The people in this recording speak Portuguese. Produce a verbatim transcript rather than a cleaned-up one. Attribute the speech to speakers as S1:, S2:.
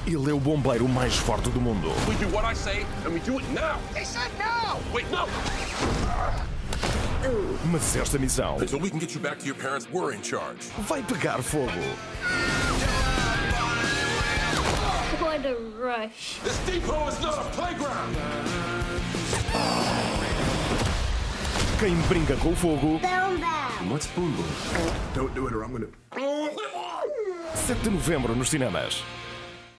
S1: Ele é o bombeiro mais forte do mundo.
S2: We do what I say and we do it now. They said no. Wait, no.
S1: Mas esta missão
S2: Until we can get you back to your parents, we're in charge.
S1: vai pegar fogo.
S3: What a rush.
S2: This depot is not a playground.
S1: Quem brinca com o fogo,
S2: What's boom boom? Don't do it or I'm gonna...
S1: sete de novembro nos cinemas.